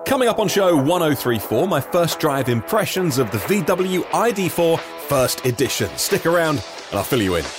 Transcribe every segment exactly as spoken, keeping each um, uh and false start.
Coming up on show one oh three point four, my first drive impressions of the V W I D four First Edition. Stick around and I'll fill you in.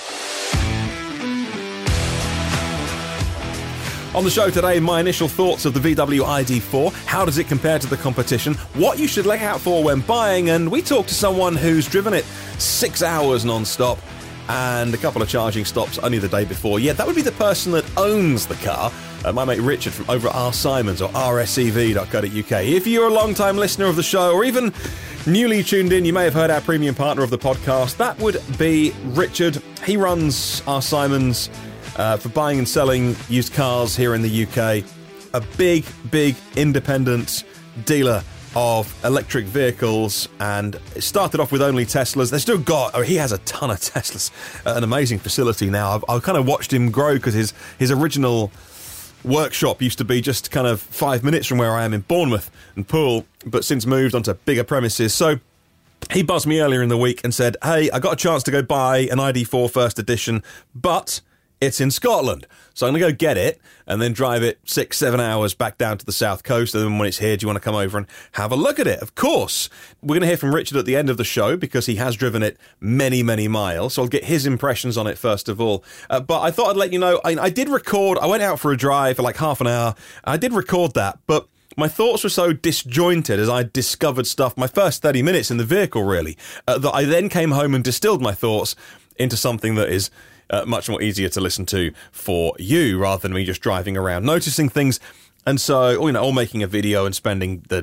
On the show today, my initial thoughts of the V W I D four, how does it compare to the competition, what you should look out for when buying, and we talk to someone who's driven it six hours non-stop and a couple of charging stops only the day before. Yeah, that would be the person that owns the car. Uh, my mate Richard from over at R. Simons or r s e v dot co dot u k. If you're a long-time listener of the show or even newly tuned in, you may have heard our premium partner of the podcast. That would be Richard. He runs R. Simons uh, for buying and selling used cars here in the U K. A big, big independent dealer of electric vehicles, and it started off with only Teslas. They still got, oh, he has a ton of Teslas, uh, an amazing facility now. I've, I've kind of watched him grow because his, his original workshop used to be just kind of five minutes from where I am in Bournemouth and Poole, but since moved onto bigger premises. So he buzzed me earlier in the week and said, hey, I got a chance to go buy an I D four First Edition, but it's in Scotland. So I'm going to go get it and then drive it six, seven hours back down to the south coast. And then when it's here, do you want to come over and have a look at it? Of course. We're going to hear from Richard at the end of the show because he has driven it many, many miles. So I'll get his impressions on it first of all. Uh, but I thought I'd let you know, I, I did record, I went out for a drive for like half an hour. I did record that, but my thoughts were so disjointed as I discovered stuff, my first thirty minutes in the vehicle really, uh, that I then came home and distilled my thoughts into something that is Uh, much more easier to listen to for you rather than me just driving around noticing things. And so, you know, or making a video and spending the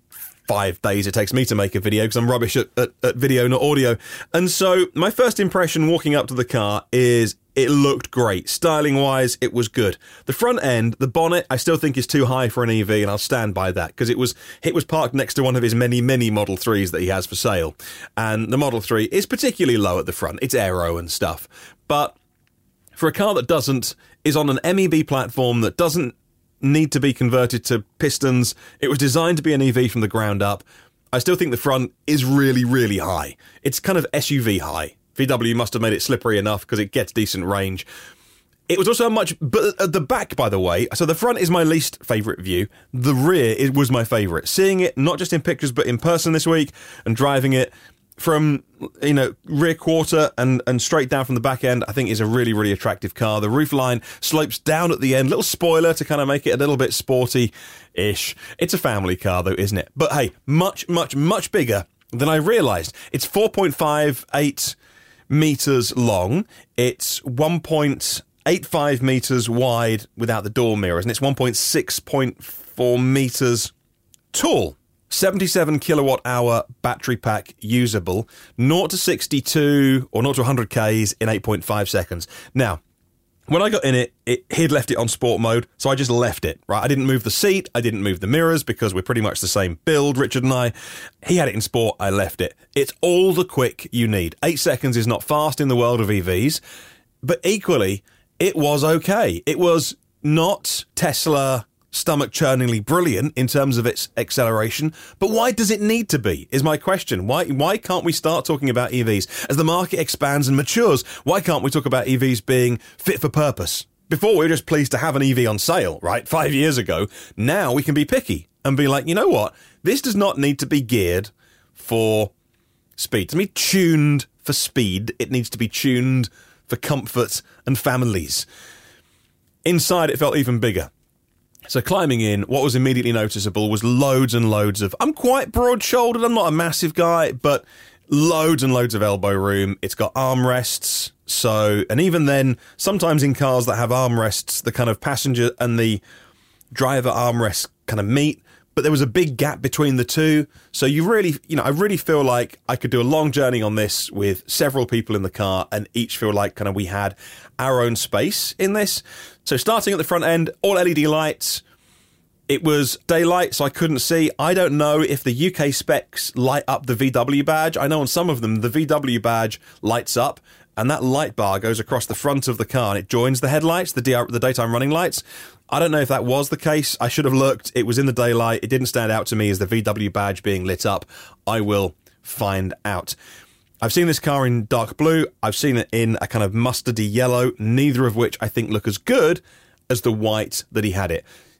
five days it takes me to make a video because I'm rubbish at, at, at video, not audio. And so my first impression walking up to the car is it looked great. Styling wise, it was good. The front end, the bonnet, I still think is too high for an E V, and I'll stand by that because it was it was parked next to one of his many, many Model threes that he has for sale. And the Model three is particularly low at the front. It's aero and stuff. But for a car that doesn't, is on an M E B platform that doesn't need to be converted to pistons, it was designed to be an E V from the ground up. I still think the front is really, really high. It's kind of S U V high. V W must have made it slippery enough because it gets decent range. It was also much, but at the back, by the way, so the front is my least favourite view. The rear it was my favourite. Seeing it, not just in pictures, but in person this week, and driving it from, you know, rear quarter and, and straight down from the back end, I think is a really, really attractive car. The roof line slopes down at the end, little spoiler to kind of make it a little bit sporty-ish. It's a family car, though, isn't it? But hey, much, much, much bigger than I realised. It's four point five eight metres long. It's one point eight five metres wide without the door mirrors, and it's one point six four metres tall. seventy-seven kilowatt hour battery pack usable, zero to sixty-two or zero to one hundred k's in eight point five seconds. Now, when I got in it, it, he'd left it on sport mode, so I just left it, right? I didn't move the seat, I didn't move the mirrors because we're pretty much the same build, Richard and I. He had it in sport, I left it. It's all the quick you need. Eight seconds is not fast in the world of E Vs, but equally, it was okay. It was not Tesla stomach-churningly brilliant in terms of its acceleration, but why does it need to be, is my question. Why why can't we start talking about E Vs? As the market expands and matures, why can't we talk about E Vs being fit for purpose? Before, we were just pleased to have an E V on sale, right? Five years ago. Now we can be picky and be like, you know what? This does not need to be geared for speed. To be tuned for speed. It needs to be tuned for comfort and families. Inside, it felt even bigger. So climbing in, what was immediately noticeable was loads and loads of... I'm quite broad-shouldered, I'm not a massive guy, but loads and loads of elbow room. It's got armrests, so... And even then, sometimes in cars that have armrests, the kind of passenger and the driver armrests kind of meet, but there was a big gap between the two. So you really, you know, I really feel like I could do a long journey on this with several people in the car and each feel like kind of we had our own space in this. So starting at the front end, all L E D lights. It was daylight, so I couldn't see. I don't know if the U K specs light up the V W badge. I know on some of them, the V W badge lights up, and that light bar goes across the front of the car, and it joins the headlights, the, D- the daytime running lights. I don't know if that was the case. I should have looked. It was in the daylight. It didn't stand out to me as the V W badge being lit up. I will find out. I've seen this car in dark blue. I've seen it in a kind of mustardy yellow, neither of which I think look as good as the white that he had it.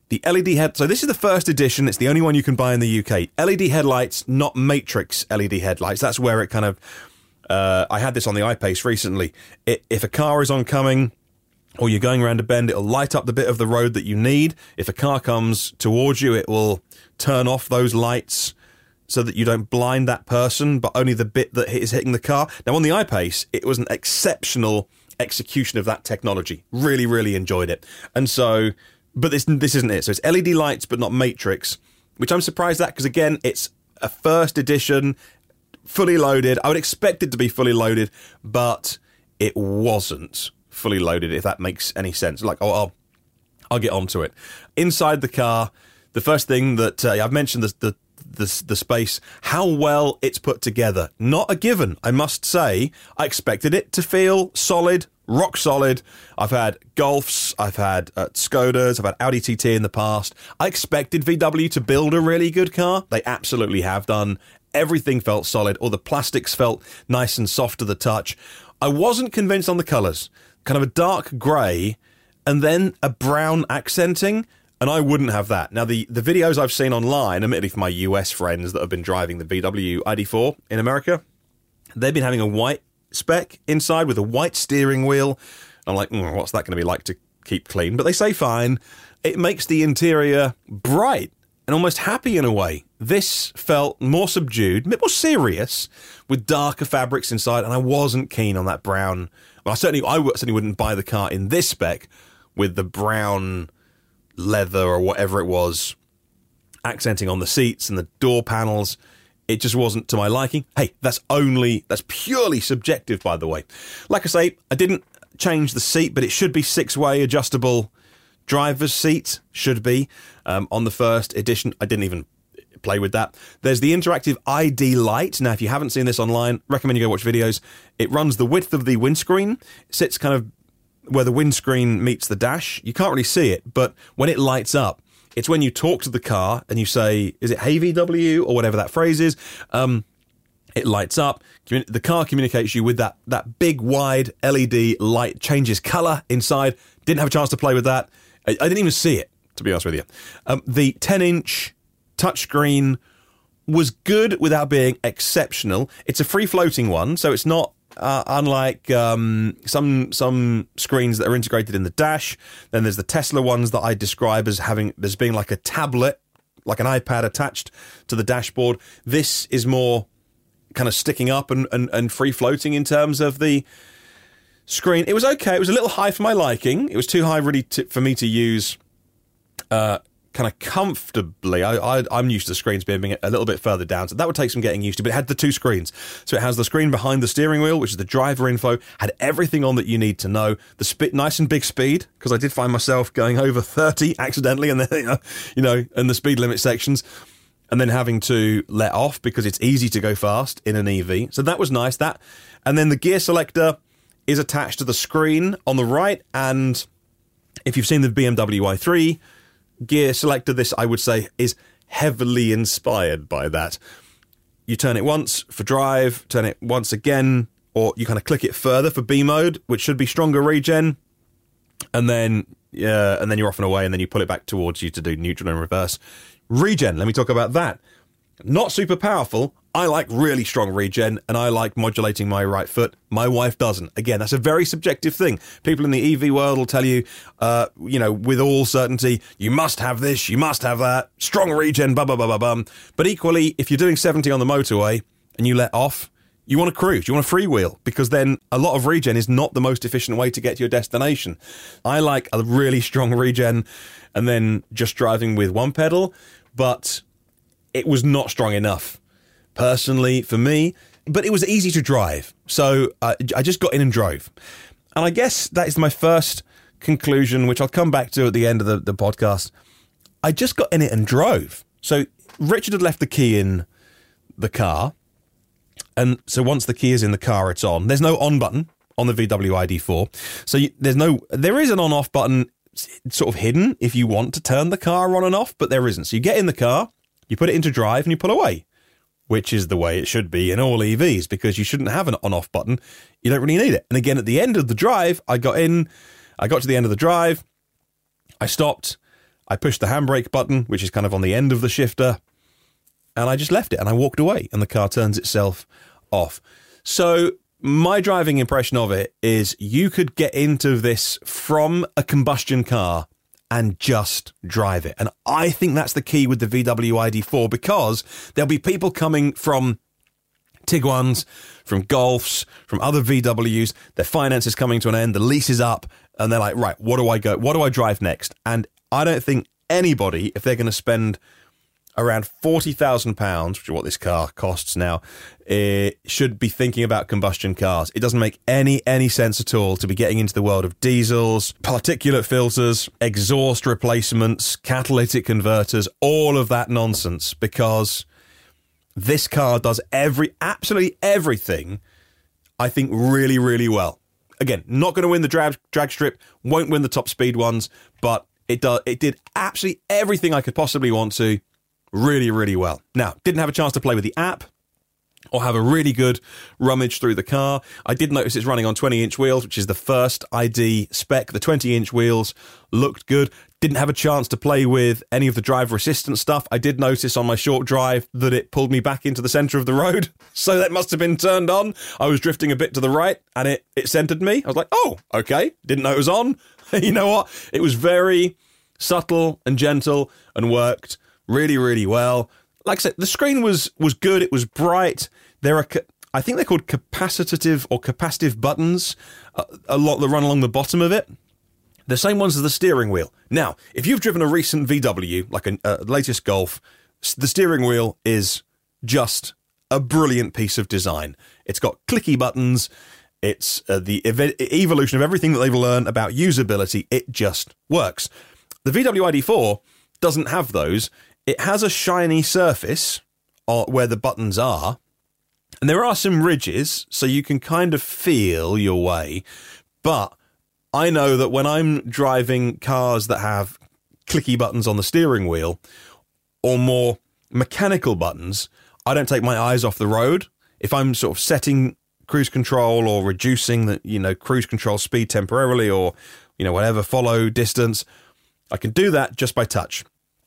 The L E D head... So this is the first edition. It's the only one you can buy in the U K. L E D headlights, not matrix L E D headlights. That's where it kind of... Uh, I had this on the I-Pace recently. It, if a car is oncoming or you're going around a bend, it'll light up the bit of the road that you need. If a car comes towards you, it will turn off those lights so that you don't blind that person, but only the bit that is hitting the car. Now, on the I-Pace, it was an exceptional execution of that technology. Really, really enjoyed it. And so, but this this isn't it. So it's L E D lights, but not matrix, which I'm surprised at because, again, it's a first edition, fully loaded. I would expect it to be fully loaded, but it wasn't fully loaded, if that makes any sense. Like, oh, I'll, I'll get onto it. Inside the car, the first thing that uh, I've mentioned, the, the The, the space, how well it's put together. Not a given, I must say. I expected it to feel solid, rock solid. I've had Golfs, I've had uh, Skodas, I've had Audi T T in the past. I expected V W to build a really good car. They absolutely have done. Everything felt solid. All the plastics felt nice and soft to the touch. I wasn't convinced on the colours. Kind of a dark grey and then a brown accenting. And I wouldn't have that. Now, the, the videos I've seen online, admittedly for my U S friends that have been driving the V W I D four in America, they've been having a white spec inside with a white steering wheel. I'm like, mm, what's that going to be like to keep clean? But they say fine. It makes the interior bright and almost happy in a way. This felt more subdued, a bit more serious, with darker fabrics inside, and I wasn't keen on that brown. Well, I certainly, I certainly wouldn't buy the car in this spec with the brown leather or whatever it was accenting on the seats and the door panels. It just wasn't to my liking. Hey, that's only that's purely subjective, by the way. Like I say, I didn't change the seat, but it should be six-way adjustable driver's seat, should be um, on the first edition. I didn't even play with that. There's the interactive I D light. Now, if you haven't seen this online, recommend you go watch videos. It runs the width of the windscreen. It sits kind of where the windscreen meets the dash. You can't really see it, but when it lights up, it's when you talk to the car and you say, is it hey V W or whatever that phrase is, um, it lights up. The car communicates you with that, that big, wide L E D light, changes colour inside. Didn't have a chance to play with that. I, I didn't even see it, to be honest with you. Um, the ten-inch touchscreen was good without being exceptional. It's a free-floating one, so it's not Uh, unlike um, some some screens that are integrated in the dash. Then there's the Tesla ones that I describe as having as being like a tablet, like an iPad attached to the dashboard. This is more kind of sticking up and, and, and free floating in terms of the screen. It was okay. It was a little high for my liking. It was too high really to, for me to use uh, kind of comfortably. I, I, I'm used to screens being a little bit further down, so that would take some getting used to, but it had the two screens. So it has the screen behind the steering wheel, which is the driver info, had everything on that you need to know. The sp- nice and big speed, because I did find myself going over thirty accidentally, and then, you know, you know, in the speed limit sections, and then having to let off because it's easy to go fast in an E V. So that was nice. That, and then the gear selector is attached to the screen on the right, and if you've seen the B M W i three gear selector, this, I would say, is heavily inspired by that. You turn it once for drive, turn it once again, or you kind of click it further for B mode, which should be stronger regen, and then yeah, and then you're off and away, and then you pull it back towards you to do neutral and reverse. Regen, let me talk about that. Not super powerful. I like really strong regen, and I like modulating my right foot. My wife doesn't. Again, that's a very subjective thing. People in the E V world will tell you, uh, you know, with all certainty, you must have this, you must have that, strong regen, blah, blah, blah, blah, blah. But equally, if you're doing seventy on the motorway and you let off, you want to cruise, you want to freewheel, because then a lot of regen is not the most efficient way to get to your destination. I like a really strong regen and then just driving with one pedal, but it was not strong enough, personally, for me. But it was easy to drive, so uh, I just got in and drove. And I guess that is my first conclusion, which I'll come back to at the end of the, the podcast. I just got in it and drove. So Richard had left the key in the car, and so once the key is in the car, it's on. There's no on button on the V W I D four, so you, there's no. There is an on-off button, sort of hidden, if you want to turn the car on and off, but there isn't. So you get in the car, you put it into drive, and you pull away, which is the way it should be in all E Vs, because you shouldn't have an on-off button. You don't really need it. And again, at the end of the drive, I got in, I got to the end of the drive, I stopped, I pushed the handbrake button, which is kind of on the end of the shifter, and I just left it and I walked away and the car turns itself off. So my driving impression of it is you could get into this from a combustion car and just drive it. And I think that's the key with the V W I D four, because there'll be people coming from Tiguan's, from Golfs, from other V Ws, their finance is coming to an end, the lease is up, and they're like, right, what do I go, what do I drive next? And I don't think anybody, if they're going to spend around forty thousand pounds, which is what this car costs now, it should be thinking about combustion cars. It doesn't make any any sense at all to be getting into the world of diesels, particulate filters, exhaust replacements, catalytic converters, all of that nonsense, because this car does every absolutely everything, I think, really, really well. Again, not going to win the drag, drag strip, won't win the top speed ones, but it, do, it did absolutely everything I could possibly want to. Really, really well. Now, didn't have a chance to play with the app or have a really good rummage through the car. I did notice it's running on twenty inch wheels, which is the first I D spec. The twenty inch wheels looked good. Didn't have a chance to play with any of the driver assistance stuff. I did notice on my short drive that it pulled me back into the centre of the road. So that must have been turned on. I was drifting a bit to the right and it, it centred me. I was like, oh, okay. Didn't know it was on. You know what? It was very subtle and gentle and worked really, really well. Like I said, the screen was was good. It was bright. There are, I think they're called capacitive or capacitive buttons, a, a lot that run along the bottom of it. The same ones as the steering wheel. Now, if you've driven a recent V W, like a, a latest Golf, the steering wheel is just a brilliant piece of design. It's got clicky buttons. It's uh, the ev- evolution of everything that they've learned about usability. It just works. The V W I D four doesn't have those. It has a shiny surface where the buttons are, and there are some ridges, so you can kind of feel your way. But I know that when I'm driving cars that have clicky buttons on the steering wheel or more mechanical buttons, I don't take my eyes off the road. If I'm sort of setting cruise control or reducing the, you know, cruise control speed temporarily, or, you know, whatever, follow distance, I can do that just by touch.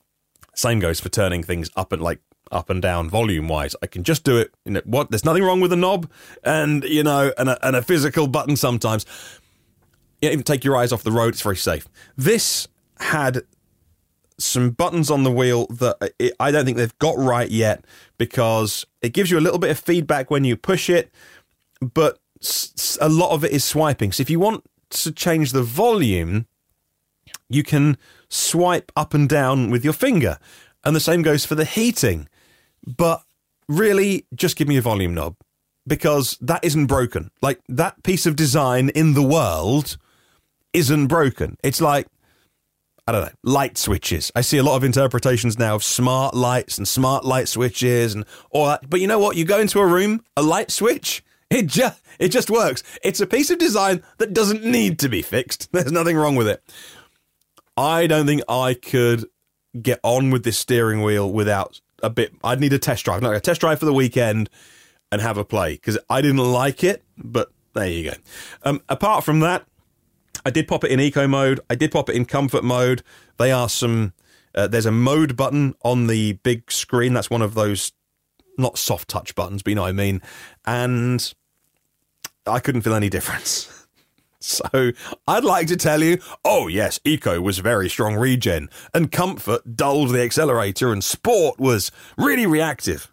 Same goes for turning things up and like up and down volume wise. I can just do it. You know, what? There's nothing wrong with a knob and, you know, and a, and a physical button sometimes. You even take your eyes off the road. It's very safe. This had some buttons on the wheel that it, I don't think they've got right yet, because it gives you a little bit of feedback when you push it, but a lot of it is swiping. So if you want to change the volume, you can swipe up and down with your finger. And the same goes for the heating. But really, just give me a volume knob, because that isn't broken. Like, that piece of design in the world isn't broken. It's like, I don't know, light switches. I see a lot of interpretations now of smart lights and smart light switches and all that. But you know what? You go into a room, a light switch, it just, it just works. It's a piece of design that doesn't need to be fixed. There's nothing wrong with it. I don't think I could get on with this steering wheel without a bit. I'd need a test drive, like a test drive for the weekend, and have a play, because I didn't like it. But there you go. Um, apart from that, I did pop it in eco mode. I did pop it in comfort mode. They are some. Uh, there's a mode button on the big screen. That's one of those, not soft touch buttons, but you know what I mean. And I couldn't feel any difference. So I'd like to tell you, oh yes, Eco was very strong regen, and Comfort dulled the accelerator, and Sport was really reactive.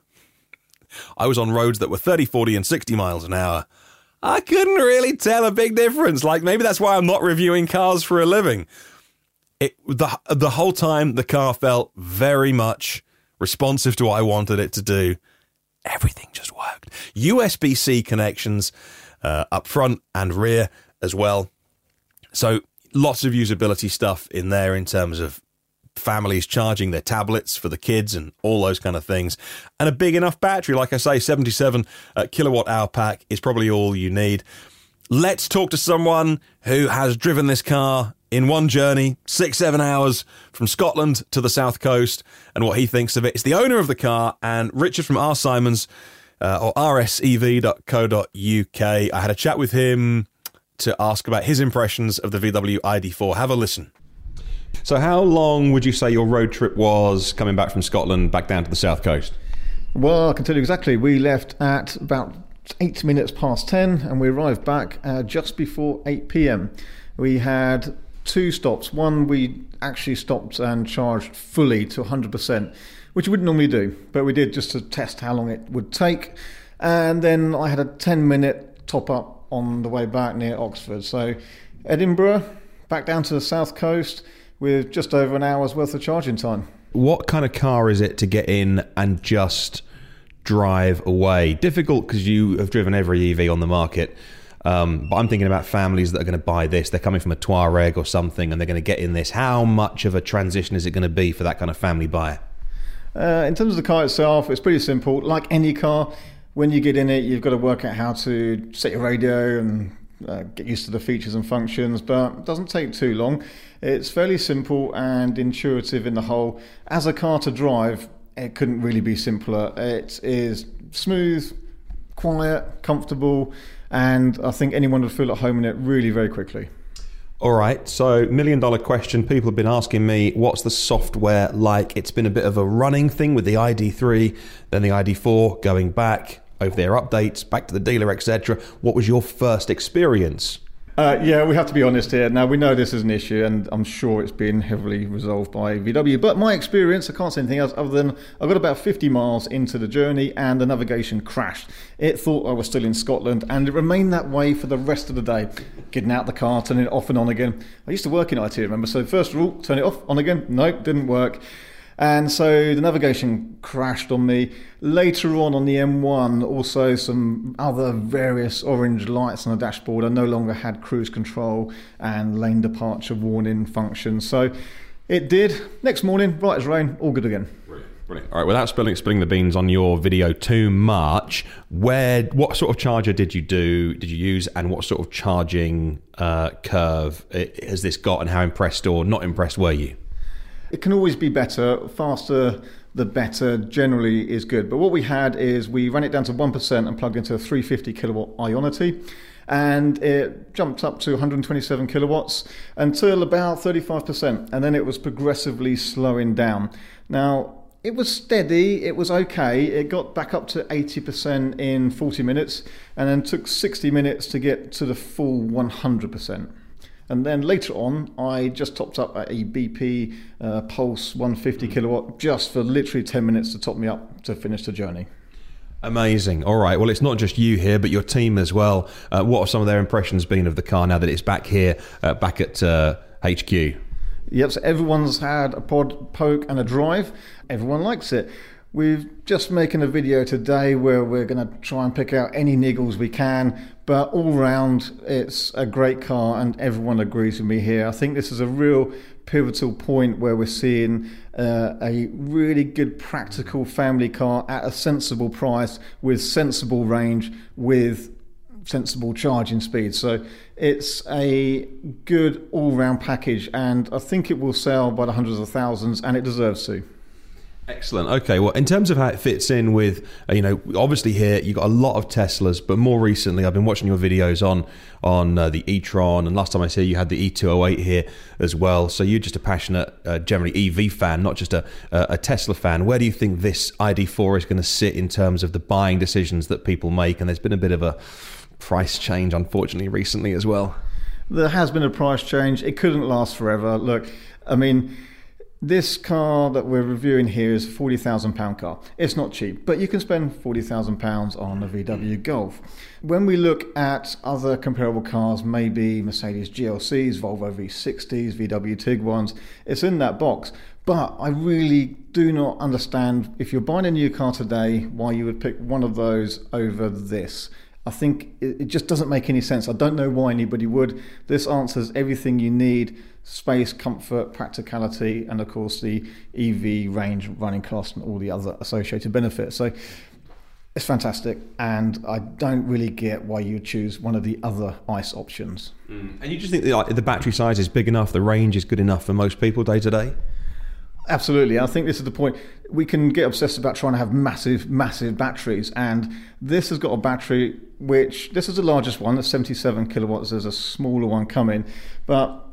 I was on roads that were thirty, forty and sixty miles an hour. I couldn't really tell a big difference. Like, maybe that's why I'm not reviewing cars for a living. It the the whole time the car felt very much responsive to what I wanted it to do. Everything just worked. U S B C connections uh, up front and rear as well. So lots of usability stuff in there in terms of families charging their tablets for the kids and all those kind of things. And a big enough battery, like I say, seventy-seven uh, kilowatt hour pack is probably all you need. Let's talk to someone who has driven this car in one journey, six, seven hours from Scotland to the south coast, and what he thinks of it. It's the owner of the car, and Richard from R. Simons, uh, or r s e v dot co dot u k. I had a chat with him to ask about his impressions of the V W I D four. Have a listen. So how long would you say your road trip was coming back from Scotland back down to the south coast? Well, I can tell you exactly. We left at about eight minutes past ten and we arrived back uh, just before eight p.m. We had two stops. One, we actually stopped and charged fully to one hundred percent, which we wouldn't normally do, but we did just to test how long it would take. And then I had a ten minute top up on the way back near Oxford. So Edinburgh, back down to the south coast with just over an hour's worth of charging time. What kind of car is it to get in and just drive away? Difficult because you have driven every E V on the market. Um, but I'm thinking about families that are going to buy this. They're coming from a Touareg or something and they're going to get in this. How much of a transition is it going to be for that kind of family buyer? Uh, in terms of the car itself, it's pretty simple. Like any car, when you get in it, you've got to work out how to set your radio and uh, get used to the features and functions, but it doesn't take too long. It's fairly simple and intuitive in the whole. As a car to drive, it couldn't really be simpler. It is smooth, quiet, comfortable, and I think anyone would feel at home in it really very quickly. All right, so million dollar question. People have been asking me, what's the software like? It's been a bit of a running thing with the I D three, then the I D four, going back over their updates, back to the dealer, et cetera. What was your first experience? Uh, yeah, we have to be honest here. Now, we know this is an issue, and I'm sure it's been heavily resolved by V W. But my experience, I can't say anything else other than I got about fifty miles into the journey and the navigation crashed. It thought I was still in Scotland, and it remained that way for the rest of the day. Getting out the car, turning it off and on again. I used to work in I T, remember? So first rule, turn it off, on again. Nope, didn't work. And so the navigation crashed on me. Later on on the M one, also some other various orange lights on the dashboard. I no longer had cruise control and lane departure warning functions. So it did. Next morning, bright as rain, all good again. Brilliant. Brilliant. All right, without spilling, spilling the beans on your video too much, where, what sort of charger did you do, did you use, and what sort of charging uh, curve has this got, and how impressed or not impressed were you? It can always be better. Faster, the better generally is good. But what we had is we ran it down to one percent and plugged into a three hundred fifty kilowatt Ionity. And it jumped up to one hundred twenty-seven kilowatts until about thirty-five percent. And then it was progressively slowing down. Now, it was steady. It was okay. It got back up to eighty percent in forty minutes and then took sixty minutes to get to the full one hundred percent. And then later on, I just topped up at a B P uh, Pulse one hundred fifty kilowatt just for literally ten minutes to top me up to finish the journey. Amazing. All right. Well, it's not just you here, but your team as well. Uh, what have some of their impressions been of the car now that it's back here, uh, back at uh, H Q? Yep, so everyone's had a pod, poke and a drive. Everyone likes it. We're just making a video today where we're going to try and pick out any niggles we can, but all round it's a great car and everyone agrees with me here. I think this is a real pivotal point where we're seeing uh, a really good practical family car at a sensible price with sensible range with sensible charging speed. So it's a good all-round package, and I think it will sell by the hundreds of thousands, and it deserves to. Excellent. Okay, well, in terms of how it fits in with, uh, you know, obviously here you've got a lot of Teslas, but more recently I've been watching your videos on on uh, the e-tron, and last time I was here you had the E two oh eight here as well. So you're just a passionate, uh, generally E V fan, not just a, a Tesla fan. Where do you think this I D four is going to sit in terms of the buying decisions that people make? And there's been a bit of a price change, unfortunately, recently as well. There has been a price change. It couldn't last forever. Look, I mean, this car that we're reviewing here is a forty thousand pound car. It's not cheap, but you can spend forty thousand pounds on a V W Golf. When we look at other comparable cars, maybe Mercedes G L Cs, Volvo V sixties, V W Tiguan's, it's in that box. But I really do not understand, if you're buying a new car today, why you would pick one of those over this. I think it just doesn't make any sense. I don't know why anybody would. This answers everything you need: space, comfort, practicality, and of course the E V range, running cost, and all the other associated benefits. So it's fantastic, and I don't really get why you choose one of the other ICE options. Mm. And you just think the, the battery size is big enough, the range is good enough for most people day to day? Absolutely. I think this is the point. We can get obsessed about trying to have massive, massive batteries, and this has got a battery which, this is the largest one, that's seventy-seven kilowatts. There's a smaller one coming, but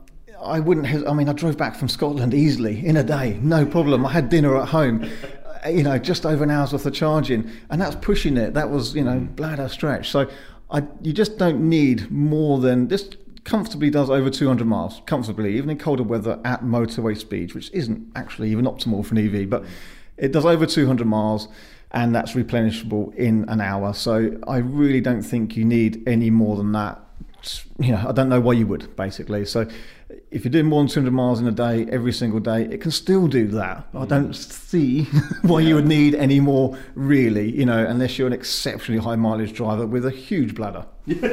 I wouldn't have, I mean, I drove back from Scotland easily in a day, no problem. I had dinner at home, you know, just over an hour's worth of charging, and that's pushing it. That was, you know, bladder stretch. So I, you just don't need more than, this comfortably does over two hundred miles, comfortably, even in colder weather at motorway speed, which isn't actually even optimal for an E V, but it does over two hundred miles, and that's replenishable in an hour. So I really don't think you need any more than that. You know, I don't know why you would, basically. So if you're doing more than two hundred miles in a day, every single day, it can still do that. I don't see why you would need any more, really, you know, unless you're an exceptionally high mileage driver with a huge bladder.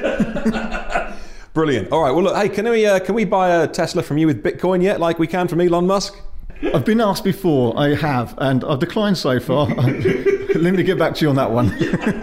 Brilliant. All right. Well, look, hey, can we uh, can we buy a Tesla from you with Bitcoin yet, like we can from Elon Musk? I've been asked before, I have, and I've declined so far. Let me get back to you on that one.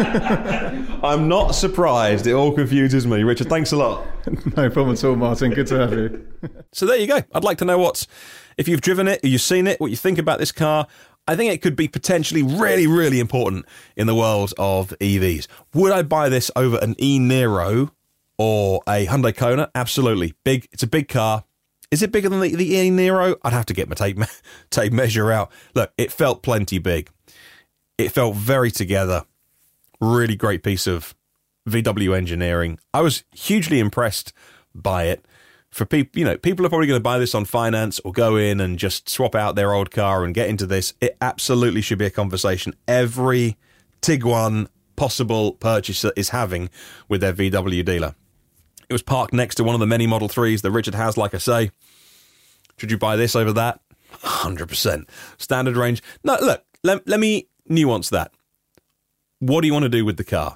I'm not surprised. It all confuses me. Richard, thanks a lot. No problem at all, Martin. Good to have you. So there you go. I'd like to know what's, if you've driven it, you've seen it, what you think about this car. I think it could be potentially really, really important in the world of E Vs. Would I buy this over an e-Niro or a Hyundai Kona? Absolutely. Big. It's a big car. Is it bigger than the, the e-Niro? I'd have to get my tape, me- tape measure out. Look, it felt plenty big. It felt very together. Really great piece of V W engineering. I was hugely impressed by it. For people, you know, people are probably going to buy this on finance or go in and just swap out their old car and get into this. It absolutely should be a conversation every Tiguan possible purchaser is having with their V W dealer. It was parked next to one of the many Model threes that Richard has, like I say. Should you buy this over that? one hundred percent. Standard range. No, look, let, let me nuance that. What do you want to do with the car?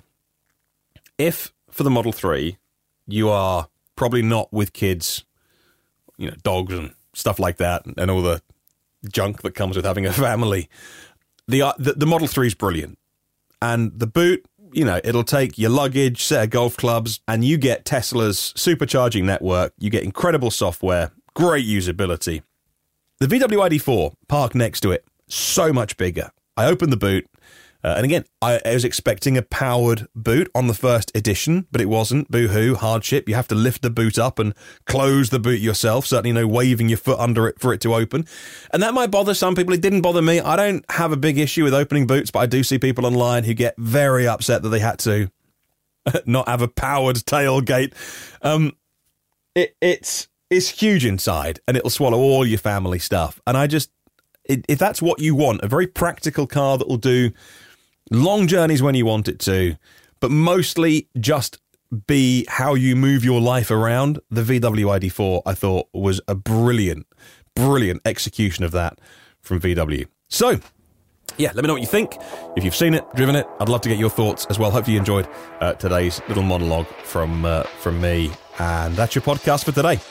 If, for the Model three, you are probably not with kids, you know, dogs and stuff like that, and all the junk that comes with having a family, the uh, the, the Model three is brilliant. And the boot, you know, it'll take your luggage, set of golf clubs, and you get Tesla's supercharging network. You get incredible software, great usability. The V W I D four, parked next to it, so much bigger. I opened the boot, uh, and again, I, I was expecting a powered boot on the first edition, but it wasn't. Boo-hoo, hardship. You have to lift the boot up and close the boot yourself. Certainly no waving your foot under it for it to open. And that might bother some people. It didn't bother me. I don't have a big issue with opening boots, but I do see people online who get very upset that they had to not have a powered tailgate. Um, it, it's, it's huge inside, and it'll swallow all your family stuff. And I just, if that's what you want, a very practical car that will do long journeys when you want it to, but mostly just be how you move your life around, the V W I D four, I thought, was a brilliant, brilliant execution of that from V W. So, yeah, let me know what you think. If you've seen it, driven it, I'd love to get your thoughts as well. Hopefully you enjoyed uh, today's little monologue from uh, from me. And that's your podcast for today.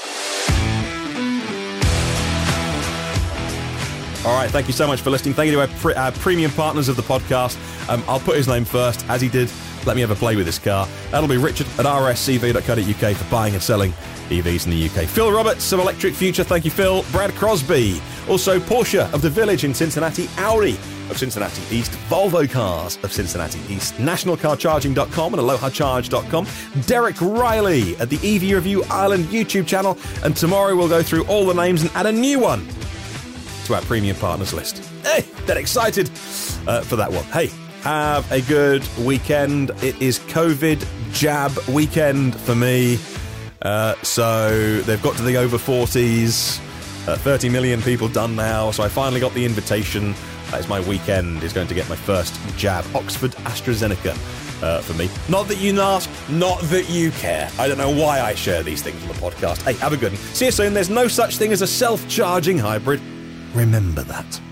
All right, thank you so much for listening. Thank you to our, pre- our premium partners of the podcast. Um, I'll put his name first, as he did. Let me have a play with this car. That'll be Richard at r s c v dot co dot u k for buying and selling E Vs in the U K. Phil Roberts of Electric Future, thank you, Phil. Brad Crosby. Also, Porsche of The Village in Cincinnati. Audi of Cincinnati East. Volvo Cars of Cincinnati East. national car charging dot com and aloha charge dot com. Derek Riley at the E V Review Ireland YouTube channel. And tomorrow we'll go through all the names and add a new one to our premium partners list. Hey, they're excited uh, for that one. Hey, have a good weekend. It is COVID jab weekend for me. Uh, so they've got to the over forties. Uh, thirty million people done now. So I finally got the invitation. That is my weekend, is going to get my first jab. Oxford AstraZeneca uh, for me. Not that you ask, not that you care. I don't know why I share these things on the podcast. Hey, have a good one. See you soon. There's no such thing as a self-charging hybrid. Remember that.